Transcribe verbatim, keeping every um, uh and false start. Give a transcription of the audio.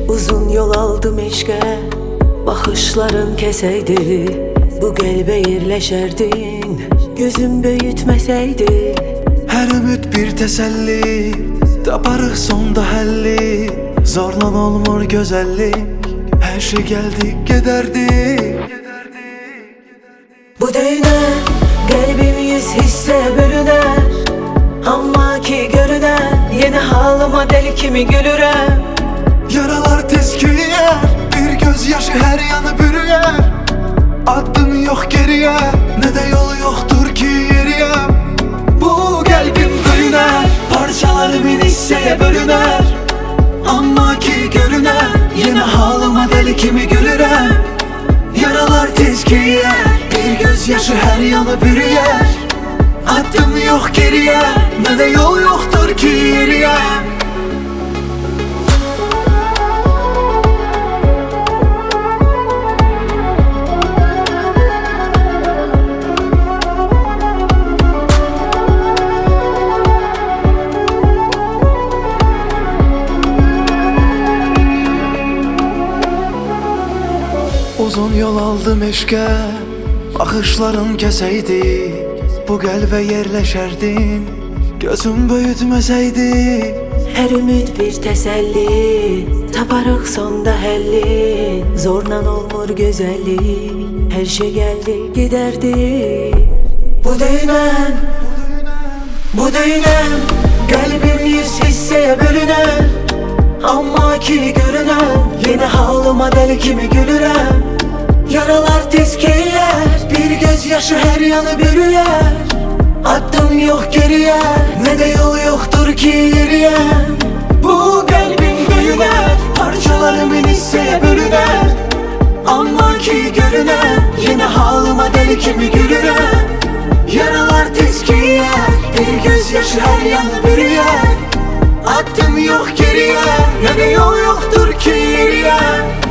Uzun yol aldım eşke, bakışların keseydi, bu qəlbə yerləşərdin, gözüm böyütməsəydi. Her ümit bir teselli, taparıq sonda həlli. Zorla olmur güzellik, her şey geldik giderdik. Bu döynər, qəlbim yüz hissəyə bölünər, amma ki görünər, yeni halıma dəli kimi gülürəm. Yaralar tezkiyer, bir gözyaşı her yanı bürüyer. Adım yok geriye, ne de yolu yoktur ki yeriye. Bu kalbim bölüner, parçalarım hisseye bölüner. Amma ki görüner, yine halıma deli kimi gülürem. Yaralar tezkiyer, bir gözyaşı her yanı bürüyer. Adım yok geriye, ne de yol yoktur ki yeriye. Uzun yol aldım eşke, bakışların keseydi, bu qəlbə yerləşərdin, gözüm böyütməsəydi. Hər ümid bir təsəlli, taparıq sonda həlli. Zorla olmur gözəllik, hər şey gəldi gedərdi. Bu döynən, bu döynən, qəlbim yüz hissəyə bölünər, amma ki görünər, yeni halıma dəli kimi gülürəm. Yaralar tezkeyer, bir gözyaşı her yanı bürüyer. Adım yok geriye, ne de yol yoktur ki yeriye. Bu kalbim bölüner, parçalarımın hisseye bölüner. Amma ki görüner, yine halıma deli kimi gülürem. Yaralar tezkiyer, bir gözyaşı her yanı bürüyer. Adım yok geriye, ne de yol yoktur ki yeriye.